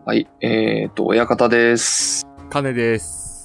はい、親方です。 金です。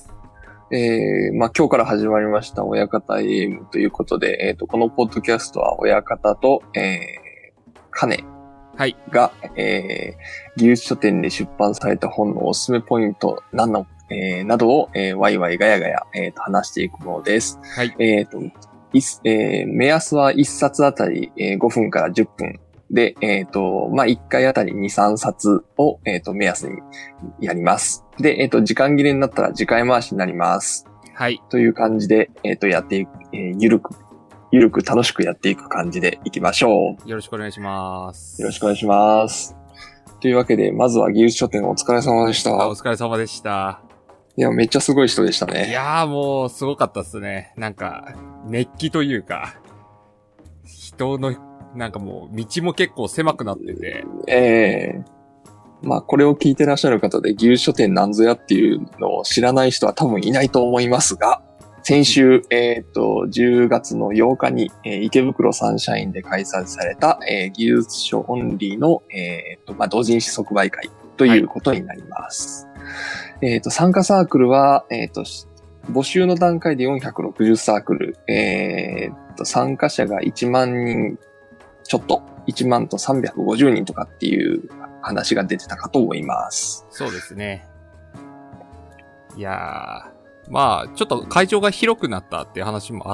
今日から始まりました親方 AM ということで、このポッドキャストは親方と、金が、技術書店で出版された本のおすすめポイントなどを、ワイワイガヤガヤ、話していくものです。 はい。 目安は1冊あたり、5分から10分。で、1回あたり2、3冊を、目安にやります。で、時間切れになったら次回回しになります。 はい。 という感じで、やっていく、ゆるく楽しくやっていく感じでいきましょう。よろしくお願いします。 よろしくお願いします。というわけで、まずは技術書店お疲れ様でした。 お疲れ様でした。 いや、めっちゃすごい人でしたね。 いやーもう、すごかったっすね。なんか、熱気というか、人の、なんかもう、道も結構狭くなってて。 これを聞いてらっしゃる方で、技術書店なんぞやっていうのを知らない人は多分いないと思いますが、先週、10月の8日に、池袋サンシャインで開催された、技術書オンリーの、同人誌即売会ということになります。はい、参加サークルは、募集の段階で460サークル、参加者が1万人ちょっと、1万と350人とかっていう話が出てたかと思います。 そうですね。いやー、ちょっと会場が広くなったっていう話もあって、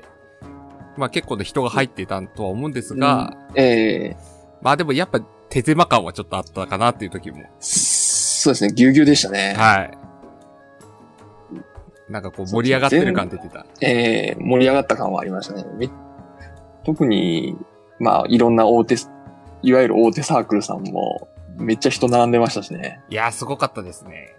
結構で人が入っていたとは思うんですが、でもやっぱ手狭感はちょっとあったかなっていう時も。 そうですね、ぎゅうぎゅうでしたね。 はい。なんかこう盛り上がってる感出てた。 盛り上がった感はありましたね。特に、いろんないわゆる大手サークルさんも、めっちゃ人並んでましたしね。 いやー、すごかったですね。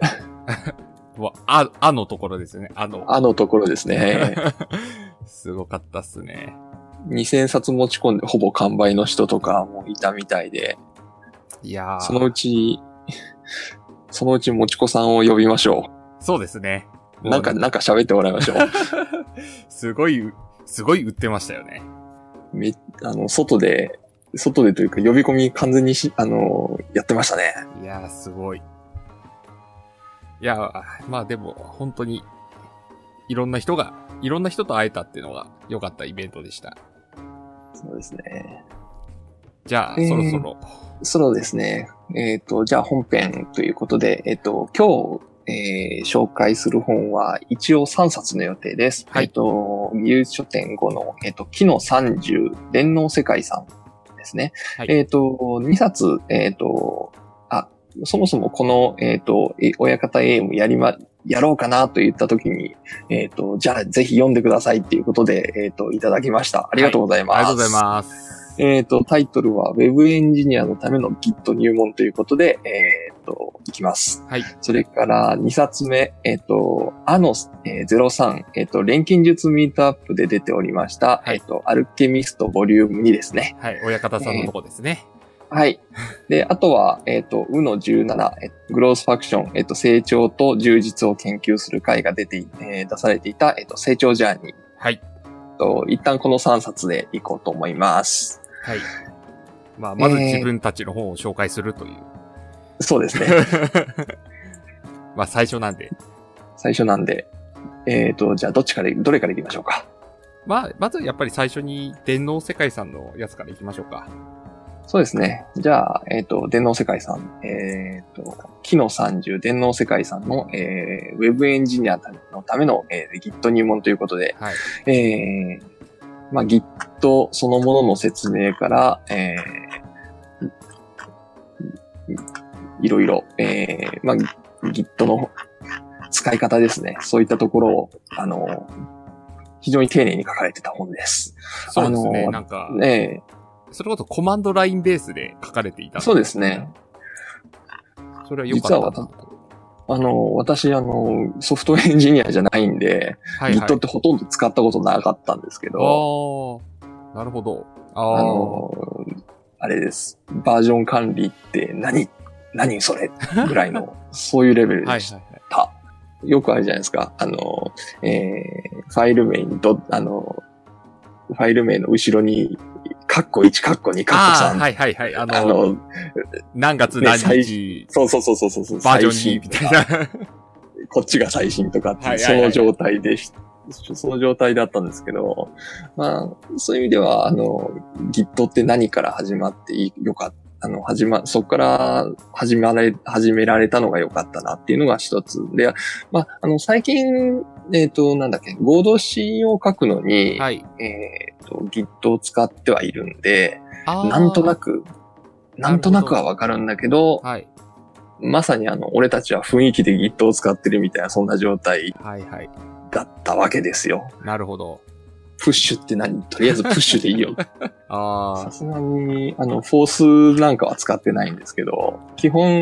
あのところですね。あのところですね。 すごかったっすね。 2000冊持ち込んでほぼ完売の人とかもいたみたいで。 いやー。 そのうちもちこさんを呼びましょう。そうですね。 なんか喋ってもらいましょう。 すごい売ってましたよね。 外でというか呼び込み完全にやってましたね。 いやー、すごい。いやー、でも、本当に、いろんな人と会えたっていうのが良かったイベントでした。 そうですね。 じゃあ、そろそろ。 そうですね。じゃあ本編ということで、今日、紹介する本は一応3冊の予定です。 はい。 技術書店5の、木の30、電脳世界さんですね。はい。2冊、そもそもこの、親方 AM やろうかなと言ったときに、じゃあぜひ読んでくださいっていうことで、いただきました。ありがとうございます。 はい、ありがとうございます。 タイトルは Web エンジニアのための Git 入門ということで、いきます。 はい。 それから2冊目、03、錬金術ミートアップで出ておりました、 はい、 アルケミストボリューム2ですね。 はい、親方さんのとこですね。 はい。で、あとは、うの17、グロースファクション、成長と充実を研究する会が出されていた、成長ジャーニー。 はい。 一旦この3冊でいこうと思います。 はい。まず自分たちの本を紹介するという。 そうですね。 最初なんで。 じゃあどれからいきましょうか。 まずやっぱり最初に電脳世界さんのやつからいきましょうか。 そうですね。じゃあ、電脳世界さん、木の30電脳世界さんの、ウェブエンジニアのための、Git 入門ということで、 はい。 Git そのものの説明から、いろいろ、Git の使い方ですね。そういったところを、非常に丁寧に書かれてた本です。 そうですね。なんか、それこそコマンドラインベースで書かれていた。 そうですね。 それは良かったな。 私、ソフトウェアエンジニアじゃないんで、 はいはい、 Git ってほとんど使ったことなかったんですけど。 なるほど。 あれです。バージョン管理って何それぐらいの、そういうレベルでした。はいはいはい、よくあるじゃないですか。ファイル名にファイル名の後ろに、カッコ1、カッコ2、カッコ3。 はいはいはい。何月何日、 そう。 バージョン2みたいな。 こっちが最新とかって、その状態で、その状態だったんですけど、まあ、そういう意味では、Git って何から始まってよかった。そこから始められたのが良かったなっていうのが一つ。で、まあ、最近、合同 C を書くのに、 はい、 Git を使ってはいるんで、なんとなくはわかるんだけど、 はい、 まさに俺たちは雰囲気で Git を使ってるみたいな、そんな状態だったわけですよ。 なるほど。 プッシュって何？とりあえずプッシュでいいよ。さすがに、フォースなんかは使ってないんですけど、基本、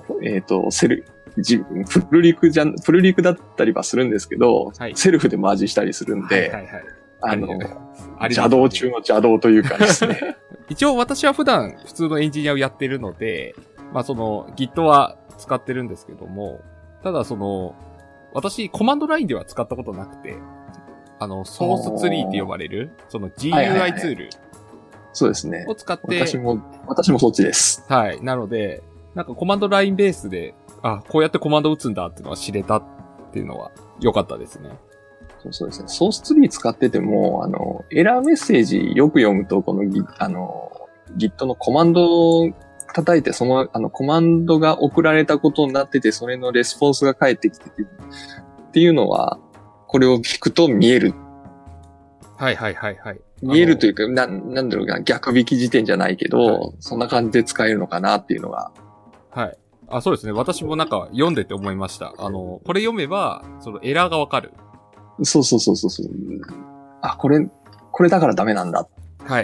プルリクだったりはするんですけど、はい、セルフでマージしたりするんで、邪道中の邪道というかですね。 一応私は普段普通のエンジニアをやってるので、まあGit は使ってるんですけども、ただ私コマンドラインでは使ったことなくて、ソースツリーって呼ばれる、GUI ツール。 そうですね。 を使って。 私もそっちです。 はい。なので、なんかコマンドラインベースで、こうやってコマンド打つんだっていうのは知れたっていうのは良かったですね。 そうですね。ソースツリー使ってても、エラーメッセージよく読むと、このGit のコマンドを叩いて、コマンドが送られたことになってて、それのレスポンスが返ってきてて、っていうのは、これを聞くと見える。 はい。 見えるというか、なんだろうな、逆引き辞典じゃないけど、はい、そんな感じで使えるのかなっていうのが。 はい。そうですね。私もなんか読んでて思いました。これ読めば、エラーがわかる。 そう。これだからダメなんだ。 はい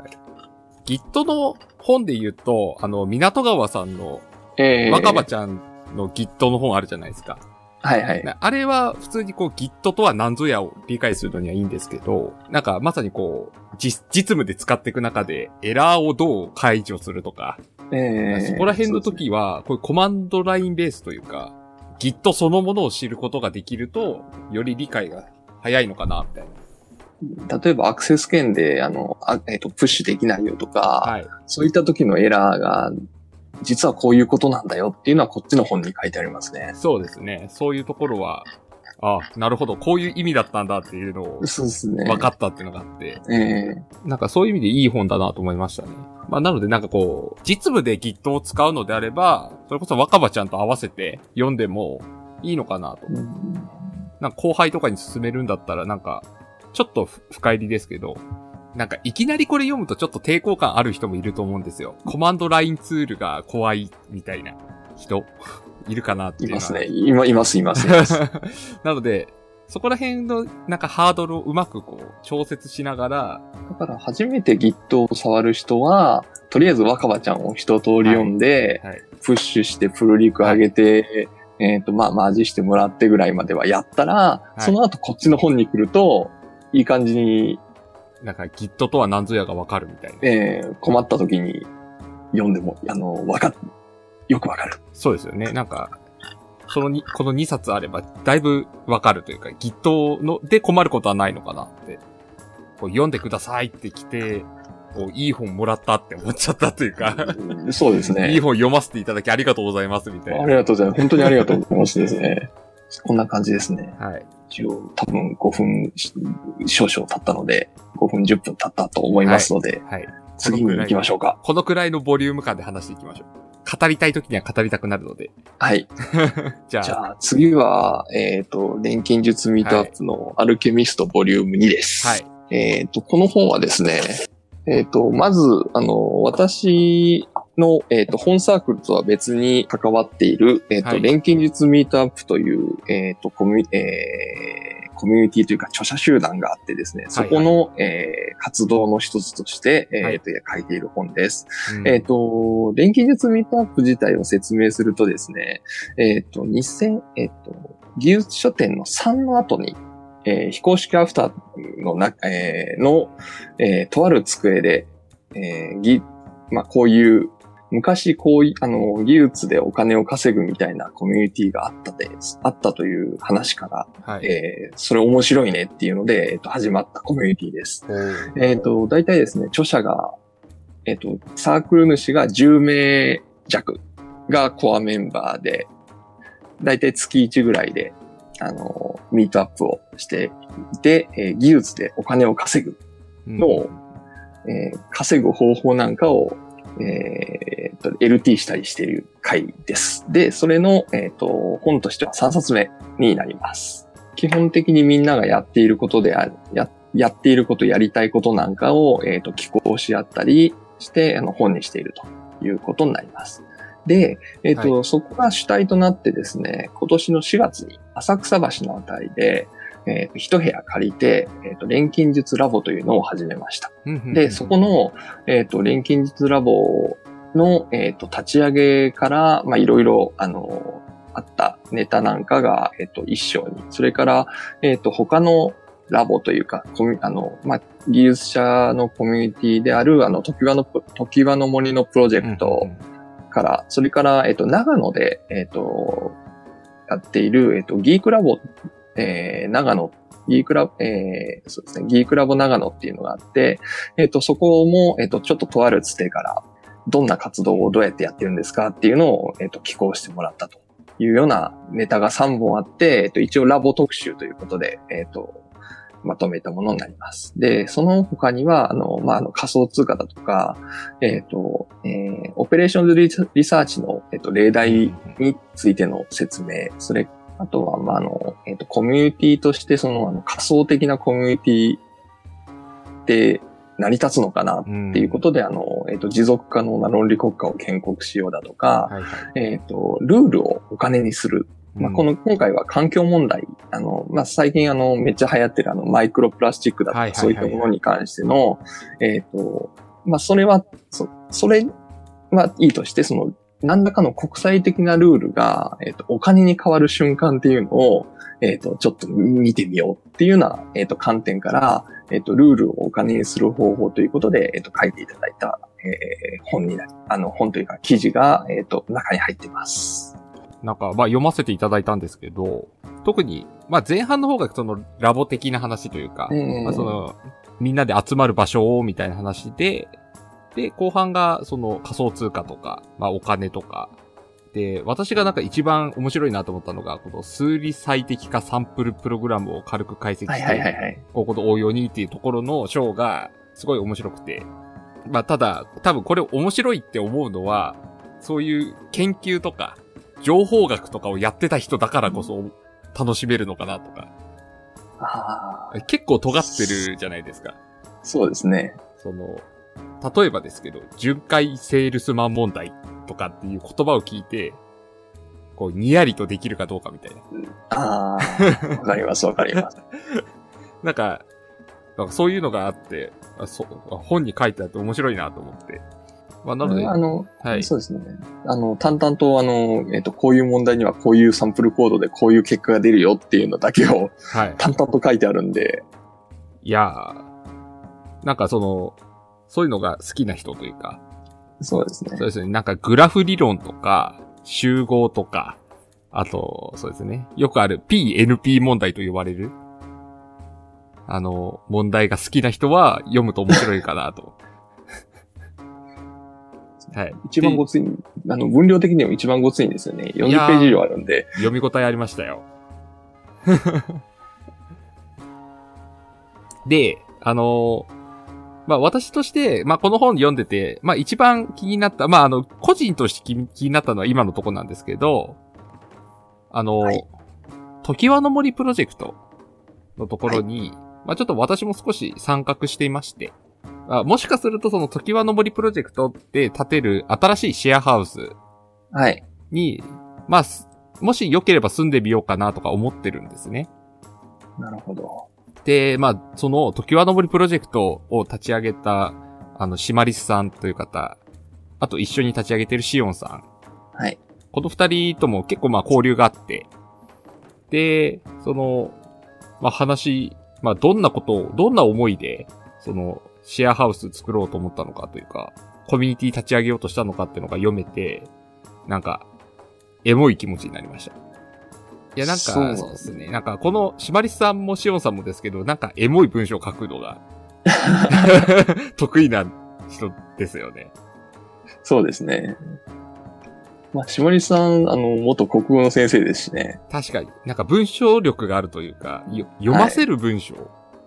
。Git の本で言うと、港川さんの、若葉ちゃんの Git の本あるじゃないですか。 はい。 あれは普通にGit とは何ぞやを理解するのにはいいんですけど、なんかまさに実務で使っていく中でエラーをどう解除するとか、そこら辺の時は、こういうコマンドラインベースというか、Git そのものを知ることができると、より理解が早いのかな、みたいな。例えばアクセス権で、プッシュできないよとか、はい、そういった時のエラーが、実はこういうことなんだよっていうのはこっちの本に書いてありますね。 そうですね。そういうところは、なるほど、こういう意味だったんだっていうのを、そうですね。分かったっていうのがあって、なんかそういう意味でいい本だなと思いましたね。まあなのでなんか実務で Git を使うのであれば、それこそ若葉ちゃんと合わせて読んでもいいのかなと。なんか後輩とかに勧めるんだったらなんか、ちょっと深入りですけど、なんかいきなりこれ読むとちょっと抵抗感ある人もいると思うんですよ。コマンドラインツールが怖いみたいな人いるかなっていうのは。 いますね。います。 なので、そこら辺のなんかハードルをうまく調節しながら。 だから初めて Git を触る人は、とりあえず若葉ちゃんを一通り読んで、プッシュしてプルリク上げて、マージしてもらってぐらいまではやったら、その後こっちの本に来ると、いい感じに、 なんか Git とは何ぞやがわかるみたいな。困った時に読んでも、よくわかる。 そうですよね。なんか、この2冊あれば、だいぶわかるというか、Git で困ることはないのかなって。読んでくださいって来て、いい本もらったって思っちゃったというか。 そうですね。 いい本読ませていただきありがとうございますみたいな。 ありがとうございます。本当にありがとうございますですね。こんな感じですね。 はい。 一応多分5分少々経ったので、5分10分経ったと思いますので、はい。次に行きましょうか。 このくらいのボリューム感で話していきましょう。語りたい時には語りたくなるので。 はい。じゃあ次は、錬金術ミートアップのアルケミストボリューム2です。はい。この本はですね、まず、私の、本サークルとは別に関わっている、錬金術ミートアップという、コミュニティというか著者集団があってですね、そこの、活動の一つとして、書いている本です。錬金術ミートアップ自体を説明するとですね、技術書店の3の後に、非公式アフターのとある机で、こういう昔こういう、技術でお金を稼ぐみたいなコミュニティがあったという話から、 はい。 それ面白いねっていうので、始まったコミュニティです。大体ですね、著者が、サークル主が10名弱がコアメンバーで、大体月1ぐらいで、ミートアップをしていて、技術でお金を稼ぐのを、稼ぐ方法なんかを、LT したりしている回です。で、それの、本としては3冊目になります。基本的にみんながやっていることでやっていること、やりたいことなんかを、寄稿し合ったりして、本にしているということになります。で、はい、そこが主体となってですね、今年の4月に浅草橋のあたりで、一部屋借りて、錬金術ラボというのを始めました。で、そこの、錬金術ラボの、立ち上げから、まあ、いろいろ、あったネタなんかが、一章に、それから、他のラボというか、まあ、技術者のコミュニティである、時輪の森のプロジェクトから、それから、長野で、やっている、ギークラボ、長野、そうですね、ギークラボ長野っていうのがあって、そこも、ちょっととあるつてから、どんな活動をどうやってやってるんですかっていうのを、寄稿してもらったというようなネタが3本あって、一応ラボ特集ということで、まとめたものになります。で、その他には、仮想通貨だとか、オペレーションズリサーチの、例題についての説明、あとは、コミュニティとして、仮想的なコミュニティで成り立つのかなっていうことで、持続可能な論理国家を建国しようだとか、はいはい、ルールをお金にする。今回は環境問題、最近めっちゃ流行ってるマイクロプラスチックだとか、そういったものに関しての、それはいいとして、何らかの国際的なルールが、お金に変わる瞬間っていうのを、ちょっと見てみようっていうような、観点から、ルールをお金にする方法ということで、書いていただいた、本というか記事が、中に入っています。 なんか、読ませていただいたんですけど、特に、前半の方がラボ的な話というか、みんなで集まる場所をみたいな話で、後半が仮想通貨とか、お金とか、で、私がなんか一番面白いなと思ったのが、この数理最適化サンプルプログラムを軽く解析して、ここの応用にっていうところの章がすごい面白くて、ただ、多分これ面白いって思うのは、そういう研究とか、情報学とかをやってた人だからこそ楽しめるのかなとか。結構尖ってるじゃないですか。 そうですね。 例えばですけど、巡回セールスマン問題とかっていう言葉を聞いて、にやりとできるかどうかみたいな。 わかります、わかります。 なんかそういうのがあって、本に書いてあって面白いなと思って。なので、 はい。そうですね。淡々とこういう問題にはこういうサンプルコードでこういう結果が出るよっていうのだけを、はい、淡々と書いてあるんで。 いやー、なんかそういうのが好きな人というか。 そうですね。 そうですね。なんかグラフ理論とか、集合とか、あと、そうですね。よくある PNP 問題と呼ばれる、問題が好きな人は読むと面白いかなと。はい。 一番ごつい、分量的にも一番ごついんですよね。40ページ以上あるんで。 読み応えありましたよ。で、私として、この本読んでて、一番気になった、個人として気になったのは今のとこなんですけど、はい、時輪の森プロジェクトのところに、はい、ちょっと私も少し参画していまして、もしかすると時輪の森プロジェクトって建てる新しいシェアハウスに、はい、もし良ければ住んでみようかなとか思ってるんですね。 なるほど。 で、時輪の森プロジェクトを立ち上げた、シマリスさんという方、あと一緒に立ち上げてるシオンさん。 はい。 この二人とも結構交流があって、で、話、どんな思いで、シェアハウス作ろうと思ったのかというか、 コミュニティ立ち上げようとしたのかっていうのが読めて、なんか、エモい気持ちになりました。いや、なんか、そうですね。なんか、この、シマリスさんもシオンさんもですけど、なんか、エモい文章を書くのが、得意な人ですよね。 そうですね。まあ、シマリスさん、元国語の先生ですしね。 確かに。なんか、文章力があるというか、読ませる文章、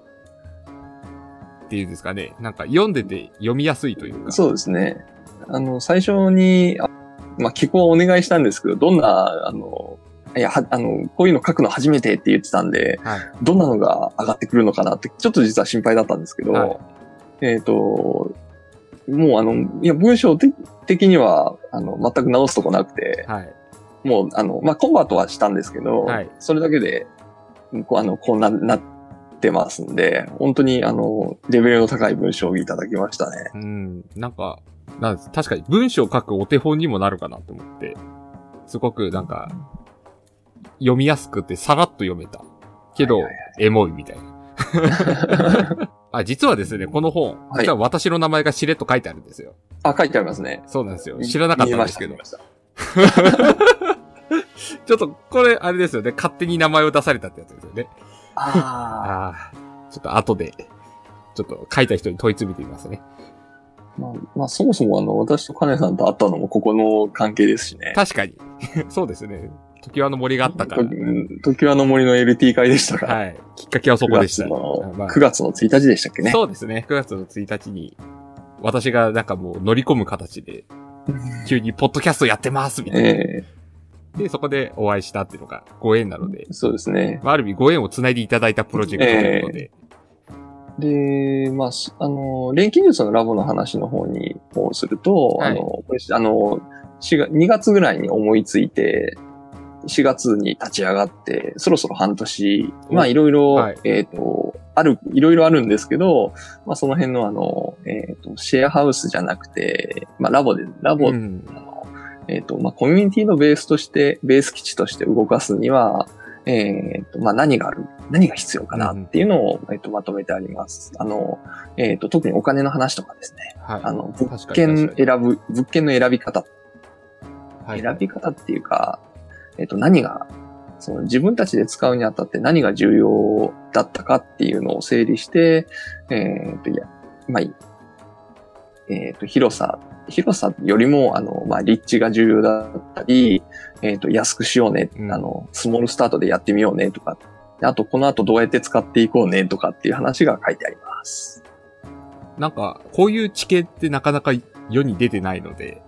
っていうんですかね。なんか、読んでて読みやすいというか。 そうですね。最初に、まあ、寄稿をお願いしたんですけど、どんな、こういうの書くの初めてって言ってたんで、はい、どんなのが上がってくるのかなって、ちょっと実は心配だったんですけど、はい、もういや、文章的には、全く直すとこなくて、はい、もう、まあ、コンバートはしたんですけど、はい、それだけで、こうなってますんで、本当に、レベルの高い文章をいただきましたね。 なんか、確かに文章を書くお手本にもなるかなと思って、すごくなんか、読みやすくてさらっと読めた。けど、エモいみたいな。実はですね、この本、実は私の名前がしれっと書いてあるんですよ。 書いてありますね。 そうなんですよ。知らなかったんですけど。ちょっと、これ、あれですよね。勝手に名前を出されたってやつですよね。ちょっと後で、ちょっと書いた人に問い詰めてみますね。 まあ、そもそも私とカネさんと会ったのもここの関係ですしね。 確かに。そうですね。常盤の森があったから。 常盤の森の LT 会でしたから。 はい。きっかけはそこでした。 9月の1日でしたっけね。 そうですね。9月の1日に、私がなんかもう乗り込む形で、急にポッドキャストやってますみたいな。で、そこでお会いしたっていうのがご縁なので。 そうですね。 ある意味ご縁をつないでいただいたプロジェクトということで。 で、まあ、錬金術のラボの話の方にすると、はい、2月ぐらいに思いついて、4月に立ち上がって、そろそろ半年、まあいろいろ、はい、いろいろあるんですけど、まあその辺のシェアハウスじゃなくて、まあラボ、まあコミュニティのベース基地として動かすには、まあ何が必要かなっていうのを、まとめてあります。特にお金の話とかですね。はい、物件の選び方。はい、選び方っていうか、何が、自分たちで使うにあたって何が重要だったかっていうのを整理して、まあ、広さよりも、まあ、立地が重要だったり、安くしようね、スモールスタートでやってみようねとか、あと、この後どうやって使っていこうねとかっていう話が書いてあります。 なんか、こういう知見ってなかなか世に出てないので、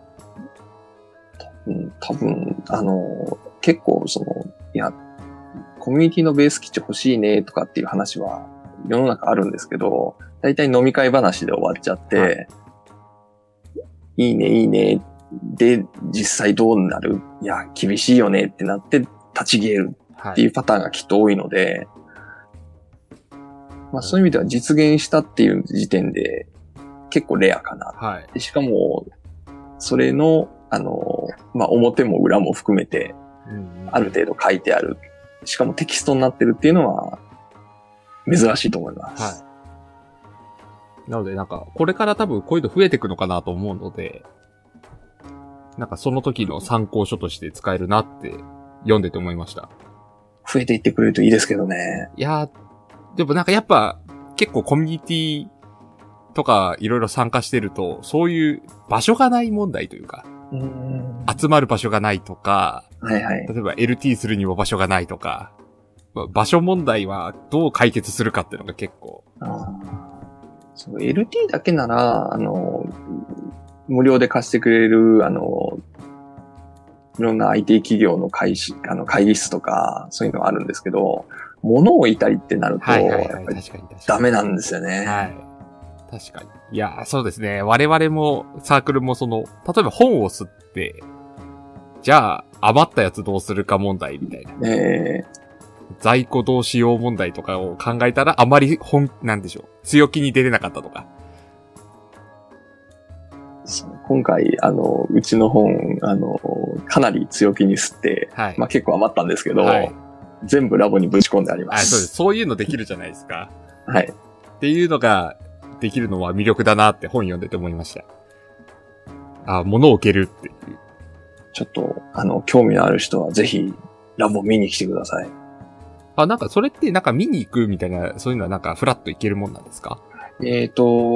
多分、結構コミュニティのベース基地欲しいねとかっていう話は世の中あるんですけど、だいたい飲み会話で終わっちゃって、はい、いいね。で、実際どうなる？いや、厳しいよねってなって立ち消えるっていうパターンがきっと多いので、まあそういう意味では実現したっていう時点で結構レアかな。はい、しかも、それの、まあ表も裏も含めて、ある程度書いてある。しかもテキストになってるっていうのは、珍しいと思います。はい。 なのでなんか、これから多分こういうの増えていくのかなと思うので、なんかその時の参考書として使えるなって読んでて思いました。 増えていってくれるといいですけどね。 いやー、でもなんかやっぱ結構コミュニティとかいろいろ参加してると、そういう場所がない問題というか、集まる場所がないとか、はいはい、例えば LT するにも場所がないとか、場所問題はどう解決するかっていうのが結構。 そう、LT だけなら、無料で貸してくれる、いろんな IT 企業の会議室とか、そういうのがあるんですけど、物を置いたりってなると、ダメなんですよね。はい。 確かに。いや、そうですね。我々も、サークルも例えば本を吸って、じゃあ、余ったやつどうするか問題みたいな。在庫どうしよう問題とかを考えたら、あまりなんでしょう。強気に出れなかったとか。 今回、うちの本、かなり強気に吸って、はい、まあ結構余ったんですけど、はい、全部ラボにぶち込んであります。 そうです。そういうのできるじゃないですか。 はい。 っていうのが、できるのは魅力だなって本読んでて思いました。 物を置けるっていう。 ちょっと、興味のある人はぜひ、ラボ見に来てください。 なんかそれってなんか見に行くみたいな、そういうのはなんかフラッと行けるもんなんですか？ 錬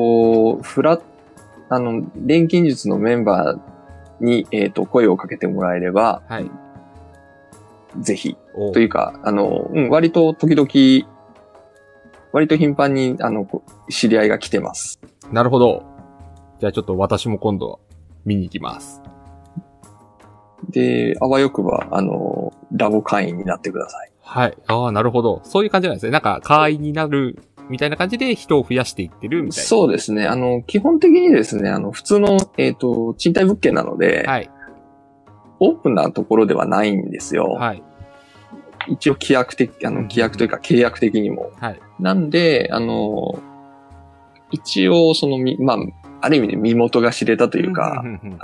金術のメンバーに、声をかけてもらえれば、 はい。 ぜひ。というか、割と時々、割と頻繁に、知り合いが来てます。 なるほど。じゃあちょっと私も今度見に行きます。 で、あわよくば、ラボ会員になってください。 はい。なるほど。そういう感じなんですね。なんか、会員になるみたいな感じで人を増やしていってるみたいな。 そうですね。基本的にですね、普通の、賃貸物件なので、 はい。 オープンなところではないんですよ。 はい。 一応規約というか契約的にも。 はい。 なんで、一応、まあ、ある意味で身元が知れたというか、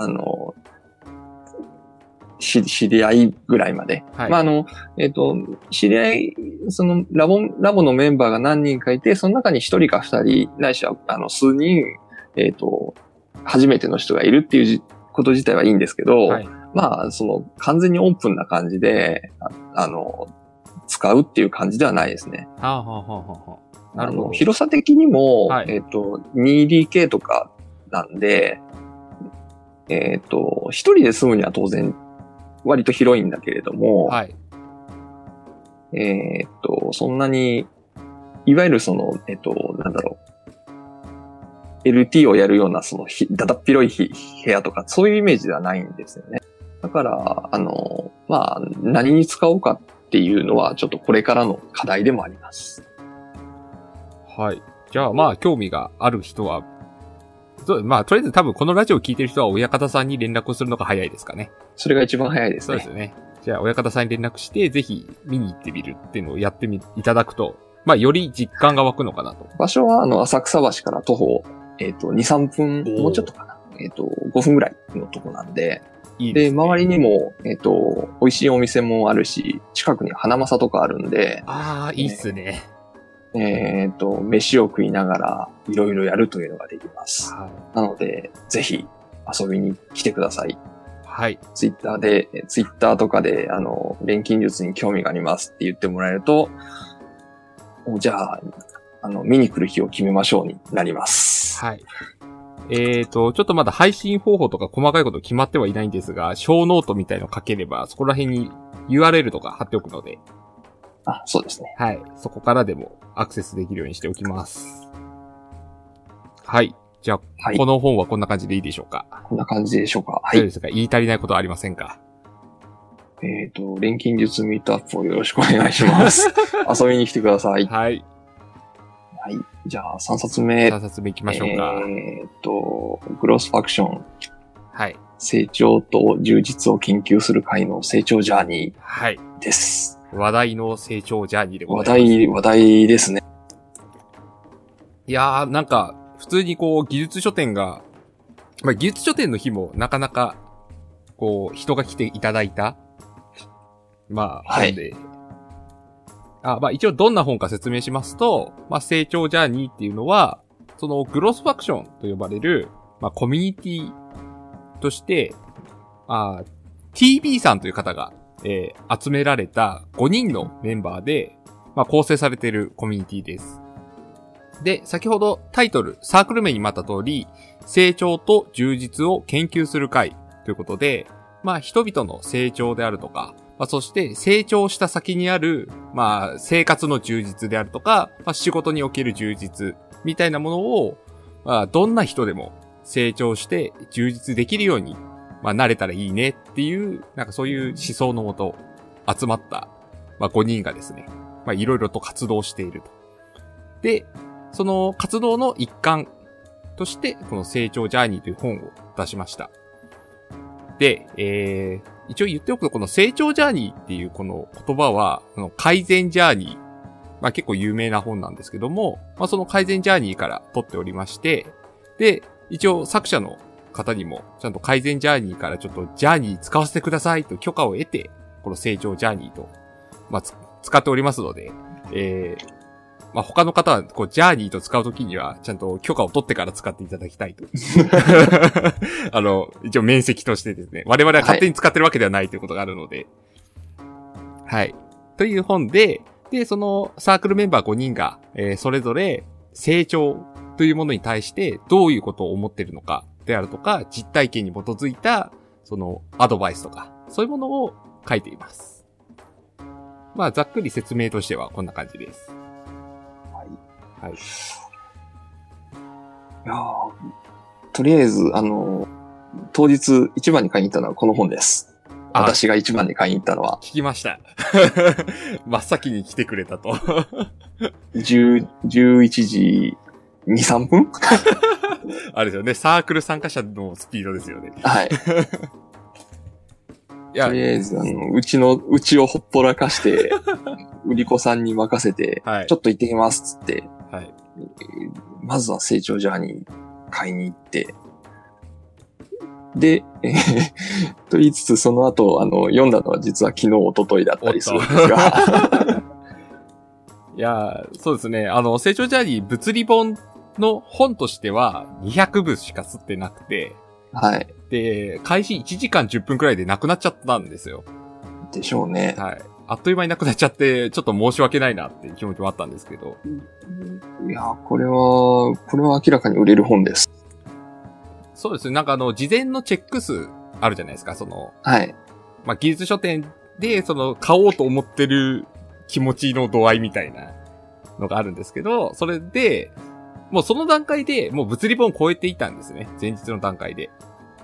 知り合いぐらいまで。 はい。 まあ、知り合い、ラボのメンバーが何人かいて、その中に一人か二人、ないしは、数人、初めての人がいるっていうこと自体はいいんですけど、はい、まあ、完全にオープンな感じで、使うっていう感じではないですね。なるほど。広さ的にも、はい、2DK とかなんで、一人で住むには当然、割と広いんだけれども、はい。そんなに、いわゆるなんだろう、LT をやるような、だだっ広い部屋とか、そういうイメージではないんですよね。だから、まあ、何に使おうかっていうのは、ちょっとこれからの課題でもあります。 はい。じゃあ、まあ、興味がある人は、まあ、とりあえず多分このラジオを聞いてる人は親方さんに連絡をするのが早いですかね。 それが一番早いですね。 そうですよね。じゃあ、親方さんに連絡して、ぜひ見に行ってみるっていうのをやっていただくと、まあ、より実感が湧くのかなと。 場所は、浅草橋から徒歩、2、3分、もうちょっとかな。5分ぐらいのとこなんで。いいですね。で、周りにも、美味しいお店もあるし、近くに花正とかあるんで。 いいっすね。 飯を食いながらいろいろやるというのができます。はい、なので、ぜひ遊びに来てください。 はい。 ツイッターとかで、錬金術に興味がありますって言ってもらえると、じゃあ、見に来る日を決めましょうになります。 はい。ちょっとまだ配信方法とか細かいこと決まってはいないんですが、小ノートみたいの書ければ、そこら辺に URL とか貼っておくので。 そうですね。 はい。そこからでもアクセスできるようにしておきます。はい。じゃあ、はい、この本はこんな感じでいいでしょうか？ こんな感じでしょうか？ はい。どうですか？言い足りないことはありませんか？ 錬金術ミートアップをよろしくお願いします。遊びに来てください。 はい。 はい。じゃあ、3冊目。 3冊目行きましょうか。 グロスファクション。 はい。 成長と充実を研究する会の成長ジャーニー。 はい。 です。 話題の成長ジャーニーでございます。 話題ですね。 いやー、なんか、普通にこう、技術書店が、まあ、技術書店の日もなかなか、こう、人が来ていただいた、まあ、本で。まあ、一応どんな本か説明しますと、まあ、成長ジャーニーっていうのは、その、グロスファクションと呼ばれる、まあ、コミュニティとして、TB さんという方が、集められた5人のメンバーで、まあ、構成されているコミュニティです。で、先ほどタイトル、サークル名にもあった通り、成長と充実を研究する会ということで、まあ、人々の成長であるとか、まあ、そして成長した先にある、まあ、生活の充実であるとか、まあ、仕事における充実みたいなものを、まあ、どんな人でも成長して充実できるように、まあ、なれたらいいねっていう、なんかそういう思想のもと集まった、まあ、5人がですね、まあ、いろいろと活動していると。で、その活動の一環として、この成長ジャーニーという本を出しました。で、一応言っておくと、この成長ジャーニーっていうこの言葉は、改善ジャーニー、まあ結構有名な本なんですけども、まあその改善ジャーニーから取っておりまして、で、一応作者の方にも、ちゃんと改善ジャーニーからちょっとジャーニー使わせてくださいと許可を得て、この成長ジャーニーと、まあ使っておりますので、 まあ、他の方は、こう、ジャーニーと使うときには、ちゃんと許可を取ってから使っていただきたいと。一応面積としてですね、我々は勝手に使ってるわけではないということがあるので。はい。という本で、そのサークルメンバー5人が、それぞれ成長というものに対してどういうことを思っているのかであるとか、実体験に基づいた、そのアドバイスとか、そういうものを書いています。まあ、ざっくり説明としてはこんな感じです。はい。いやとりあえず、当日一番に買いに行ったのはこの本です。私が一番に買いに行ったのは。 聞きました。真っ先に来てくれたと。 11時2、3分あれですよね。サークル参加者のスピードですよね。 はい。いやとりあえず、うちをほっぽらかして、売り子さんに任せて、はい、ちょっと行ってきますっつって、はい、まずは成長ジャーニー買いに行って、で、と言いつつその後、読んだのは実は昨日、一昨日だったりするんですが。 いやそうですね。成長ジャーニー物理本の本としては200部しか吸ってなくて、はい。で、開始1時間10分くらいでなくなっちゃったんですよ。 でしょうね。 はい。あっという間になくなっちゃって、ちょっと申し訳ないなっていう気持ちもあったんですけど。 いや、これは明らかに売れる本です。 そうですね。なんか事前のチェック数あるじゃないですか、 はい。 まあ、技術書店で、買おうと思ってる気持ちの度合いみたいなのがあるんですけど、それで、もうその段階で、もう物理本を超えていたんですね。前日の段階で。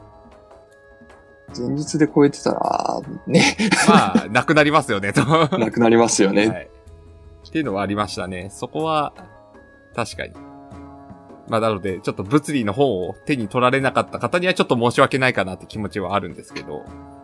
前日で超えてたら、ね。 まあ、なくなりますよね、と。 なくなりますよね。はい。 っていうのはありましたね。そこは、確かに。まあ、なので、ちょっと物理の本を手に取られなかった方にはちょっと申し訳ないかなって気持ちはあるんですけど。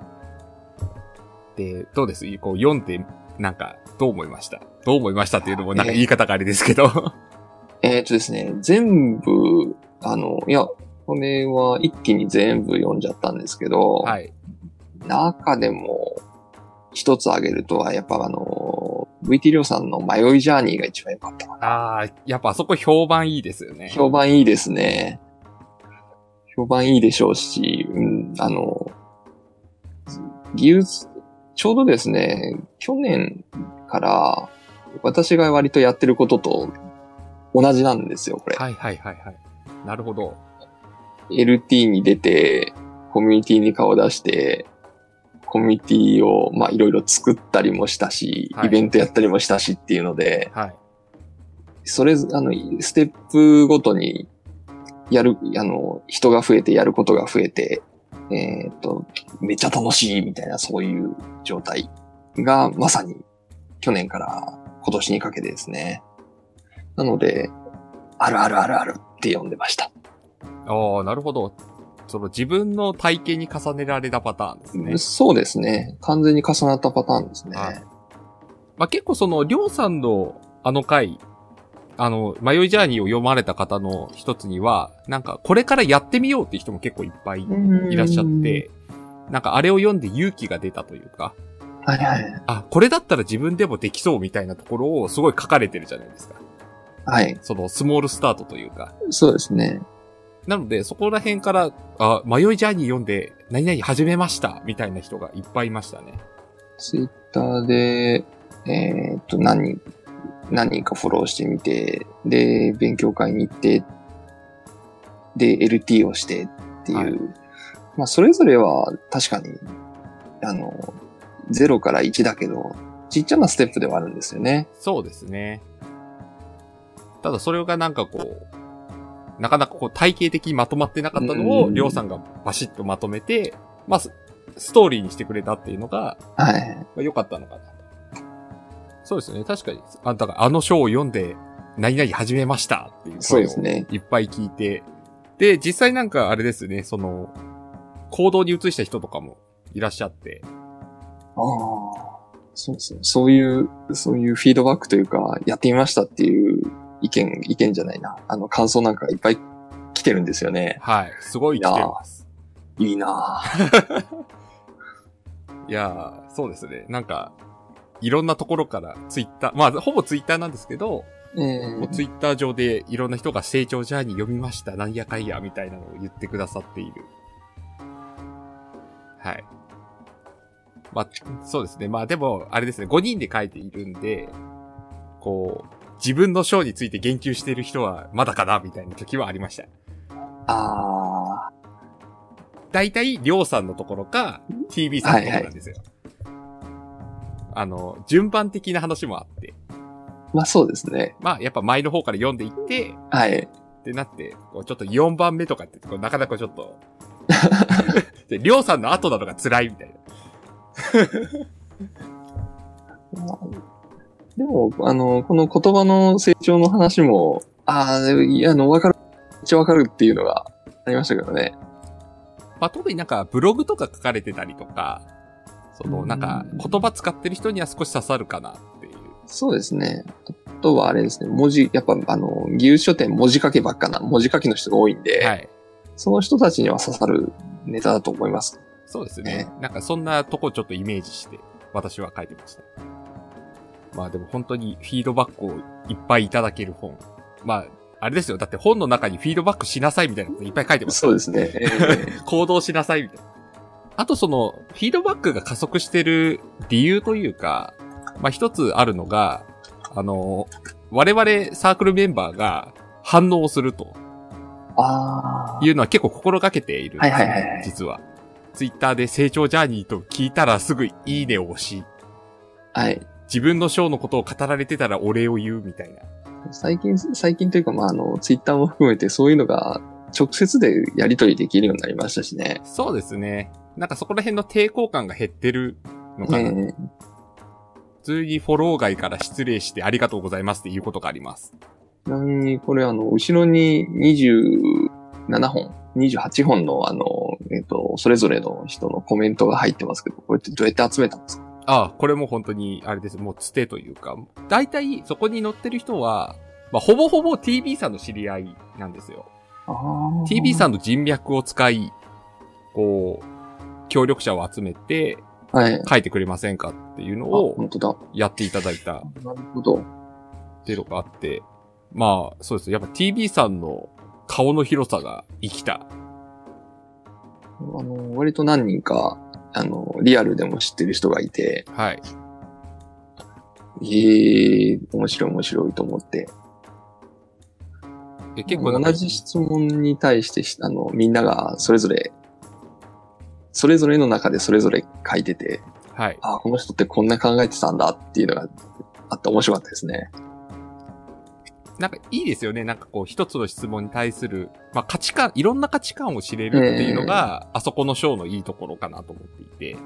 で、どうです？こう読んで、なんか、どう思いましたっていうのもなんか言い方があれですけど。 ですね、全部、いや、これは一気に全部読んじゃったんですけど、はい。中でも、一つ挙げるとは、やっぱVT りょうさんの迷いジャーニーが一番良かったかな。 ああ、やっぱあそこ評判いいですよね。 評判いいですね。評判いいでしょうし、技術、ちょうどですね、去年から私が割とやってることと同じなんですよ、これ。 はいはいはいはい。なるほど。 LT に出て、コミュニティに顔出して、コミュニティを、まあ、いろいろ作ったりもしたし、はい、イベントやったりもしたしっていうので、はい。ステップごとに、人が増えてやることが増えて、めっちゃ楽しいみたいな、そういう状態が、まさに、去年から今年にかけてですね。なので、あるって読んでました。 ああ、なるほど。自分の体験に重ねられたパターンですね。 そうですね。完全に重なったパターンですね。 まあ、結構りょうさんの回、迷いジャーニーを読まれた方の一つには、なんかこれからやってみようっていう人も結構いっぱいいらっしゃって、なんかあれを読んで勇気が出たというか、 はいはい。 あ、これだったら自分でもできそうみたいなところをすごい書かれてるじゃないですか。 はい。 スモールスタートというか。 そうですね。 なので、そこら辺から、迷いジャーニー読んで、何々始めました、みたいな人がいっぱいいましたね。 ツイッターで、何人かフォローしてみて、で、勉強会に行って、で、LT をしてっていう、はい、まあ、それぞれは確かに、0から1だけど、ちっちゃなステップではあるんですよね。 そうですね。ただそれがなんかこう、なかなかこう体系的にまとまってなかったのを、りょうさんがバシッとまとめて、まあ、ストーリーにしてくれたっていうのが、はい。まあ、良かったのかなと。そうですね。確かに、だから書を読んで、何々始めましたっていう声をいっぱい聞いて、で、実際なんかあれですね、行動に移した人とかもいらっしゃって。 ああ、そうですね。そういうフィードバックというか、やってみましたっていう意見じゃないな。感想なんかいっぱい来てるんですよね。 はい。すごい来てます。 いいないやー、そうですね。なんか、いろんなところからツイッター、まあ、ほぼツイッターなんですけど、 もうツイッター上でいろんな人が成長ジャーニー読みました、なんやかんやみたいなのを言ってくださっている。はい。まあ、そうですね。まあでも、あれですね、5人で書いているんで、こう、自分の章について言及している人はまだかなみたいな時はありました。 ああ。 大体、りょうさんのところか、TB さんのところなんですよ。はいはい、順番的な話もあって。 まあそうですね。 まあやっぱ前の方から読んでいって、 はい。 ってなって、こうちょっと4番目とかって、こうなかなかちょっと、で、りょうさんの後なのが辛いみたいな。でも、この言葉の成長の話も、わかる、めっちゃわかるっていうのがありましたけどね。 まあ特になんかブログとか書かれてたりとか、なんか言葉使ってる人には少し刺さるかなっていう。 そうですね。あとはあれですね、やっぱ義勇書店文字書きばっかな、文字書きの人が多いんで、はい。その人たちには刺さるネタだと思います。 そうですね。なんかそんなとこちょっとイメージして私は書いてました。まあでも本当にフィードバックをいっぱいいただける本。まあ、あれですよ。だって本の中にフィードバックしなさいみたいなこといっぱい書いてます。 そうですね。 行動しなさいみたいな。あとフィードバックが加速してる理由というか、まあ一つあるのが、我々サークルメンバーが反応すると。いうのは結構心がけているんですよ、はいはいはいはい。実は。ツイッターで成長ジャーニーと聞いたらすぐいいねを押し。 はい。 自分の章のことを語られてたらお礼を言うみたいな。 最近というかまあツイッターも含めてそういうのが直接でやり取りできるようになりましたしね。 そうですね。なんかそこら辺の抵抗感が減ってるのかな。普通にフォロー外から失礼してありがとうございますっていうことがあります。 ちなみにこれ後ろに27本、28本のそれぞれの人のコメントが入ってますけど、これってどうやって集めたんですか？ これも本当に、あれです。もうつてというか、大体そこに載ってる人は、まあ、ほぼほぼ TB さんの知り合いなんですよ。TB さんの人脈を使い、こう、協力者を集めて、書いてくれませんかっていうのを、やっていただいた。 なるほど。 っていうのがあって、まあ、そうです。やっぱ TB さんの顔の広さが生きた。 割と何人か、リアルでも知ってる人がいて、 はい。 面白いと思って。 結構同じ質問に対して、みんながそれぞれの中でそれぞれ書いてて、 はい。 この人ってこんな考えてたんだっていうのがあって面白かったですね。 なんかいいですよね。なんかこう一つの質問に対する、まあ価値観、いろんな価値観を知れるっていうのが、あそこの章のいいところかなと思っていて。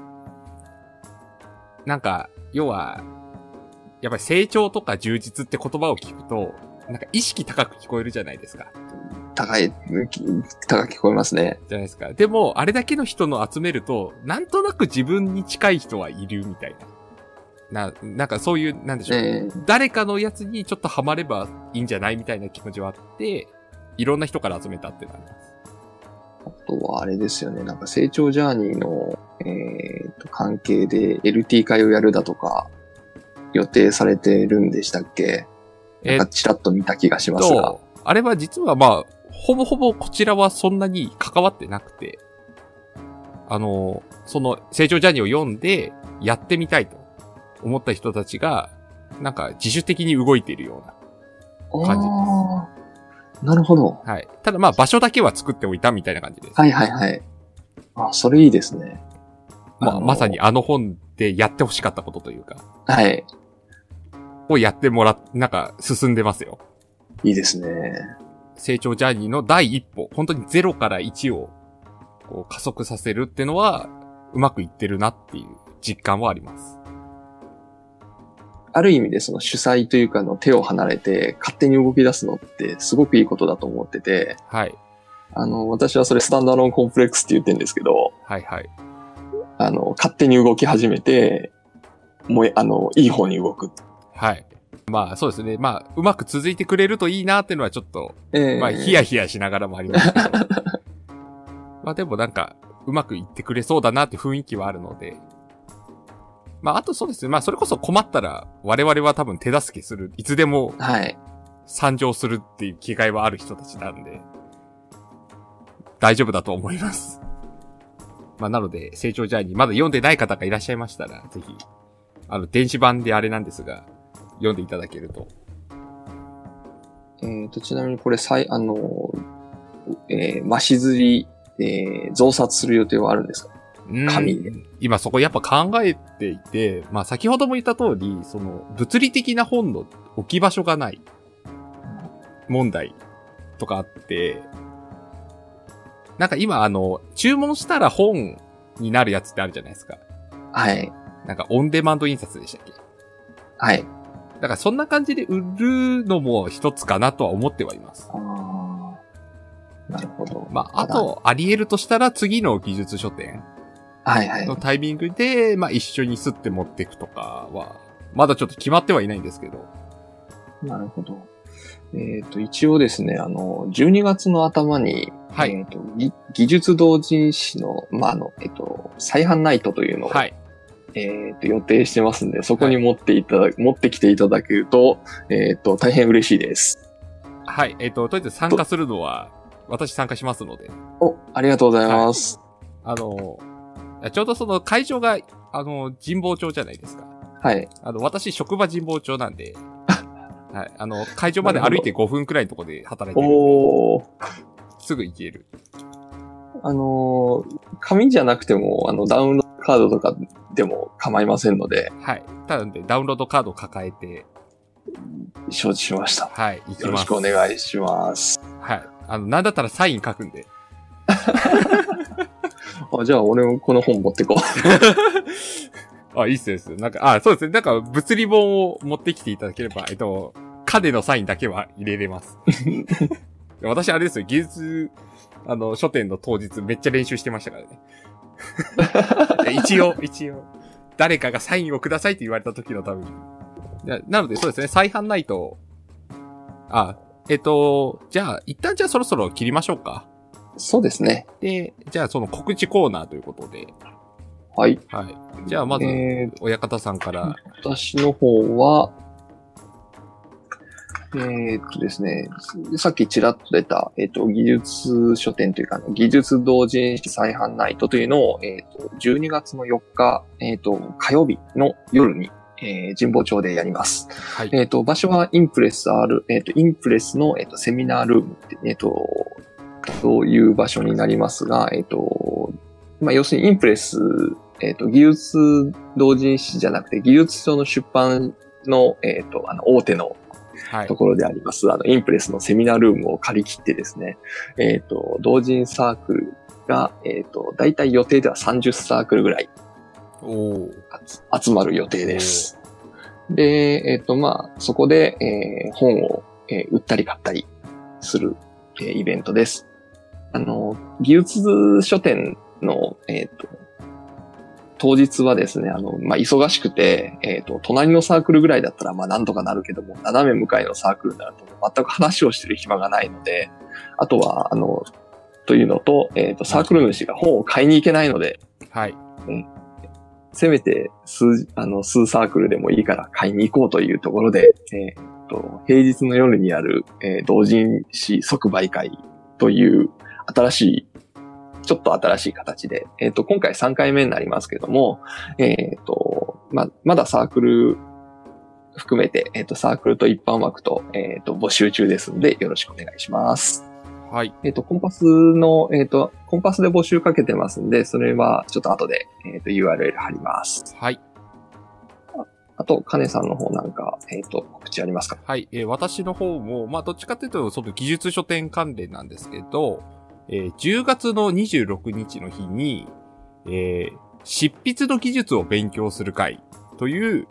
なんか、要は、やっぱり成長とか充実って言葉を聞くと、なんか意識高く聞こえるじゃないですか。 高く聞こえますね。 じゃないですか。でも、あれだけの人の集めると、なんとなく自分に近い人はいるみたいな。なんかそういう、なんでしょう、誰かのやつにちょっとハマればいいんじゃないみたいな気持ちはあって、いろんな人から集めたってなります。 あとはあれですよね、なんか成長ジャーニーの、関係で LT 会をやるだとか、予定されてるんでしたっけ？なんかチラッと見た気がしますが。 あれは実はまあ、ほぼほぼこちらはそんなに関わってなくて、その成長ジャーニーを読んでやってみたいと思った人たちが、なんか自主的に動いているような感じです。 なるほど。 はい。ただまあ場所だけは作っておいたみたいな感じです。 はいはいはい。それいいですね。 まさに本でやってほしかったことというか。 はい。 をやってなんか進んでますよ。 いいですね。 成長ジャーニーの第一歩、本当に0から1をこう加速させるっていうのは、うまくいってるなっていう実感はあります。 ある意味でその主催というか手を離れて勝手に動き出すのってすごくいいことだと思ってて。 はい。 私はそれスタンドアローンコンプレックスって言ってるんですけど。 はいはい。 勝手に動き始めて、もういい方に動く。 はい。まあそうですね。まあうまく続いてくれるといいなっていうのはちょっと、まあヒヤヒヤしながらもありますけど。まあでもなんかうまくいってくれそうだなって雰囲気はあるので。まああとそうですね。まあそれこそ困ったら我々は多分手助けする。いつでも。 はい。 参上するっていう気概はある人たちなんで、大丈夫だと思います。まあ、なので、成長ジャーニー、まだ読んでない方がいらっしゃいましたら、ぜひ、電子版であれなんですが、読んでいただけると。 ちなみにこれ、マシ釣り、増刷する予定はあるんですか？紙で。 今そこやっぱ考えていて、まあ先ほども言った通り、その物理的な本の置き場所がない問題とかあって、なんか今注文したら本になるやつってあるじゃないですか。 はい。 なんかオンデマンド印刷でしたっけ？ はい。 だからそんな感じで売るのも一つかなとは思ってはいます。 なるほど。 まあ、あと、あり得るとしたら次の技術書店。 はいはい。 のタイミングで、まあ一緒に吸って持っていくとかは、まだちょっと決まってはいないんですけど。 なるほど。一応ですね、12月の頭に、 はい。 技術同人誌の、まあ、再販ナイトというのを、 はい。 予定してますんで、そこに持ってきていただけると、大変嬉しいです。 はい。とりあえず参加するのは、私参加しますので。 ありがとうございます。 はい、ちょうどその会場が、神保町じゃないですか。 はい。 私、職場神保町なんで、はい。会場まで歩いて5分くらいのところで働いてるんで。すぐ行ける。 紙じゃなくても、ダウンロードカードとかでも構いませんので。 はい。ただで、ダウンロードカードを抱えて。 承知しました。 はい。行きます。 よろしくお願いします。 はい。なんだったらサイン書くんで。 じゃあ、俺もこの本持ってこう。いいっすです。なんか、そうですね。なんか、物理本を持ってきていただければ、カデのサインだけは入れれます。私、あれですよ。技術、書店の当日めっちゃ練習してましたからね。一応、誰かがサインをくださいって言われた時のために。なので、そうですね。再販ないと、じゃあ、一旦じゃあそろそろ切りましょうか。 そうですね。 で、じゃあその告知コーナーということで。 はい。 はい。じゃあまず、親方さんから。 私の方は、ですね、さっきちらっと出た、技術書店というか、技術同人誌再販ナイトというのを、12月の4日、火曜日の夜に、神保町でやります。 はい。 場所はインプレスの、セミナールームって、という場所になりますが、まあ、要するにインプレス、技術同人誌じゃなくて、技術書の出版の、大手のところであります、インプレスのセミナールームを借り切ってですね、同人サークルが、だいたい予定では30サークルぐらい、集まる予定です。で、まあ、そこで、本を、売ったり買ったりする、イベントです。技術書店の、当日はですね、まあ、忙しくて、隣のサークルぐらいだったら、まあ、なんとかなるけども、斜め向かいのサークルになると、全く話をしてる暇がないので、あとは、というのと、サークル主が本を買いに行けないので、 はい。 せめて数サークルでもいいから買いに行こうというところで、平日の夜にある、同人誌即売会というちょっと新しい形で、今回3回目になりますけども、まだサークル含めて、サークルと一般枠と、募集中ですので、よろしくお願いします。 はい。 コンパスで募集かけてますんで、それはちょっと後で、URL 貼ります。 はい。 あと、カネさんの方なんか、告知ありますか？ はい。私の方も、まあ、どっちかというと、その技術書店関連なんですけど、10月の26日の日に、執筆の技術を勉強する会という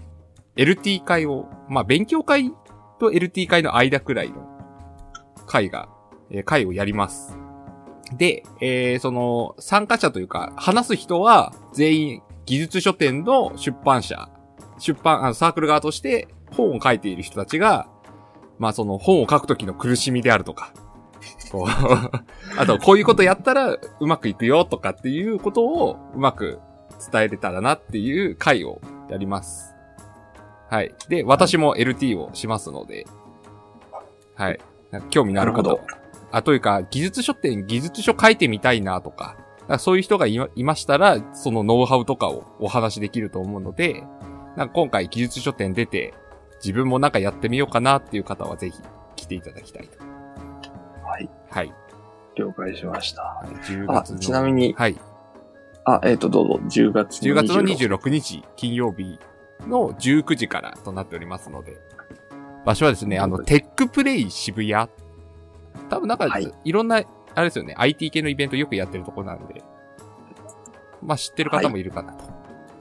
LT 会を、まあ、勉強会と LT 会の間くらいの会をやります。で、その参加者というか、話す人は全員技術書店のサークル側として本を書いている人たちが、まあその本を書くときの苦しみであるとか、あとこういうことやったらうまくいくよとかっていうことをうまく伝えれたらなっていう会をやります。はい。で、私も LT をしますので、 はい。興味のあること。というか、技術書書いてみたいなとか、そういう人がいましたら、そのノウハウとかをお話しできると思うので、今回技術書店出て、自分もやってみようかなっていう方はぜひ来ていただきたいと。 はい。 はい。 了解しました。 10月のちなみに。 はい。 どうぞ、10月の26日、金曜日の19時からとなっておりますので、場所はですね、テックプレイ渋谷。多分いろんな、あれですよね、IT 系のイベントよくやってるところなんで、知ってる方もいるかなと。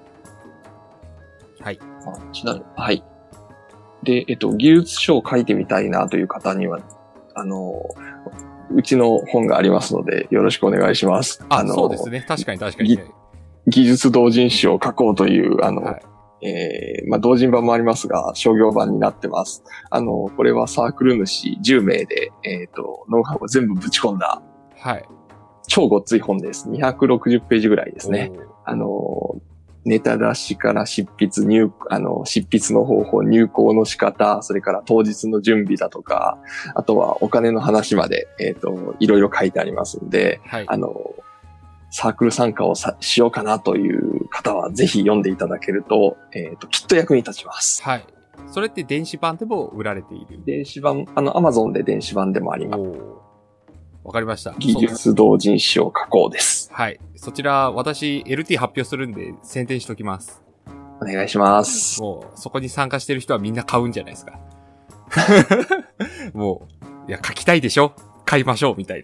はい。 はい。で、技術書を書いてみたいなという方には、うちの本がありますので、よろしくお願いします。 そうですね。確かに。 技術同人誌を書こうという、同人版もありますが、商業版になってます。これはサークル主10名で、ノウハウを全部ぶち込んだ、 はい。 超ごっつい本です。260ページぐらいですね。ネタ出しから執筆の方法、入稿の仕方、それから当日の準備だとか、あとはお金の話まで、いろいろ書いてありますんで、 はい、 サークル参加をしようかなという方はぜひ読んでいただけると、きっと役に立ちます。 はい。それって電子版でも売られている？ 電子版、Amazon で電子版でもあります。 わかりました。 技術同人誌を書こうです。 はい。そちら、私、LT 発表するんで、宣伝しときます。 お願いします。 もう、そこに参加してる人はみんな買うんじゃないですか。もう、書きたいでしょ？買いましょうみたい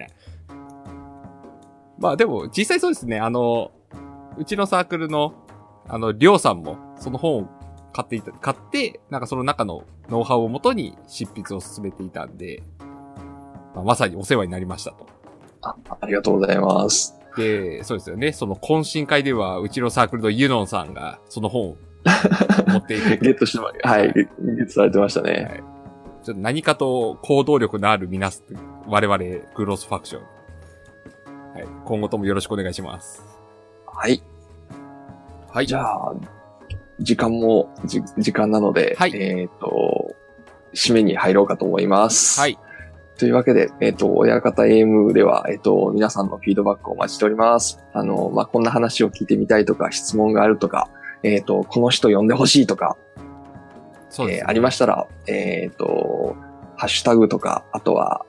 な。でも、実際そうですね。うちのサークルの、りょうさんも、その本を買って、その中のノウハウをもとに執筆を進めていたんで、まさにお世話になりましたと。 ありがとうございます。 で、そうですよね。その懇親会では、うちのサークルのユノンさんが、その本を持っていて。 ゲットしてもはい、ゲットされてましたね。はい。 ちょっと何かと行動力のある我々、グロースファクション。はい。今後ともよろしくお願いします。 はい。 はい。 じゃあ、時間なので、 はい。 締めに入ろうかと思います。 はい。 というわけで、親方 AM では、皆さんのフィードバックをお待ちしております。こんな話を聞いてみたいとか、質問があるとか、この人呼んでほしいとか、 そうですね。 ありましたら、ハッシュタグとか、あとは、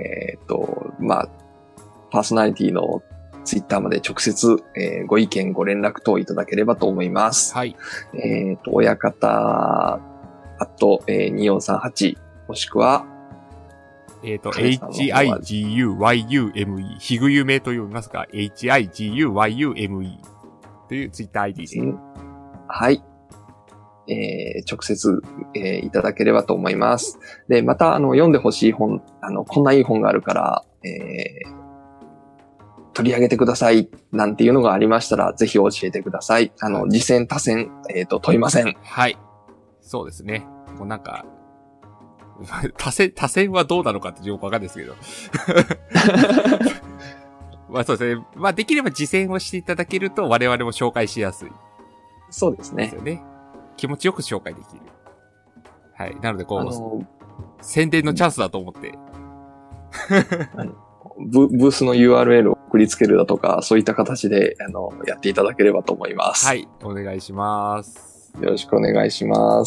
パーソナリティのツイッターまで直接、ご意見、ご連絡等いただければと思います。 はい。 親方、2438、もしくは、 higuyume、ひぐゆめと読みますが、higuyume というツイッター ID です。 はい。直接、いただければと思います。で、また、読んでほしい本、こんないい本があるから、取り上げてください、なんていうのがありましたら、ぜひ教えてください。次戦、他戦、問いません。 はい。そうですね。もう多戦はどうなのかってよくわかんないですけど。そうですね。できれば次戦をしていただけると我々も紹介しやすい。 そうですね。 ですよね。気持ちよく紹介できる。はい。なので宣伝のチャンスだと思って。 ブースの URL を送りつけるだとか、そういった形で、やっていただければと思います。 はい。お願いします。 よろしくお願いします。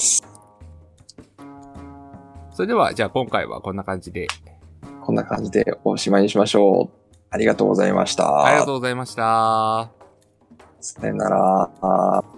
それでは、じゃあ今回はこんな感じで。 こんな感じでおしまいにしましょう。ありがとうございました。 ありがとうございました。 さよなら。